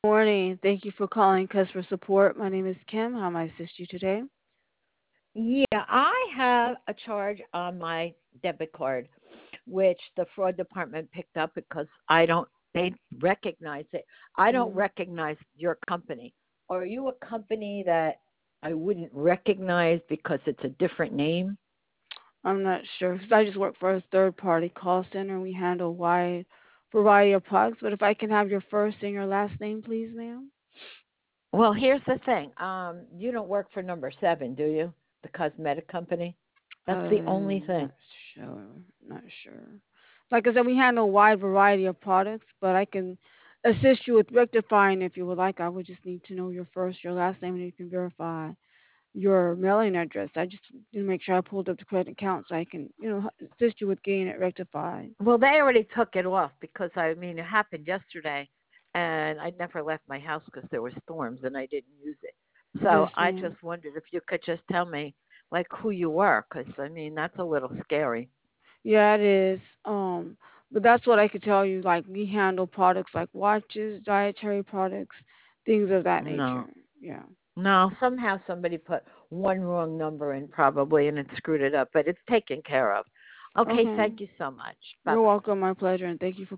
Morning. Thank you for calling customer support. My name is Kim. How may I assist you today? Yeah, I have a charge on my debit card, which the fraud department picked up because they recognize it. I don't Mm, recognize your company. Are you a company that I wouldn't recognize because it's a different name? I'm not sure because I just work for a third-party call center. We handle a wide variety of products. But if I can have your first and your last name, please, ma'am. Well, here's the thing. You don't work for number seven, do you? The cosmetic company? That's the only Not thing. sure. Not sure. Like I said, we handle a wide variety of products, but I can assist you with rectifying if you would like. I would just need to know your first, your last name, and you can verify your mailing address. I just need to make sure I pulled up the credit account so I can, assist you with getting it rectified. Well, they already took it off because it happened yesterday, and I never left my house because there were storms and I didn't use it. So Yes, I ma'am. just wondered if you could just tell me like who you were, because that's a little scary. Yeah, it is. But that's what I could tell you. Like we handle products like watches, dietary products, things of that nature. No, Yeah. no. Somehow somebody put one wrong number in probably, and it screwed it up, but it's taken care of. Okay, Okay. thank you so much. Bye You're bye. welcome. My pleasure, and thank you for